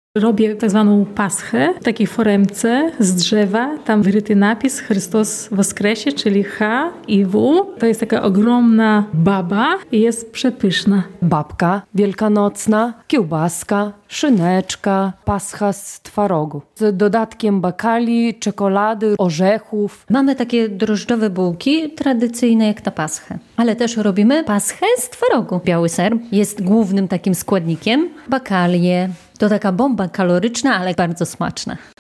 Robię tak zwaną paschę w takiej foremce z drzewa. Tam wyryty napis Chrystus Woskresie, czyli H i W. To jest taka ogromna baba i jest przepyszna. Babka wielkanocna, kiełbaska, szyneczka, pascha z twarogu. Z dodatkiem bakali, czekolady, orzechów. Mamy takie drożdżowe bułki, tradycyjne jak na paschę. Ale też robimy paschę z twarogu. Biały ser jest głównym takim składnikiem. Bakalie to taka bomba kaloryczna, ale bardzo smaczna.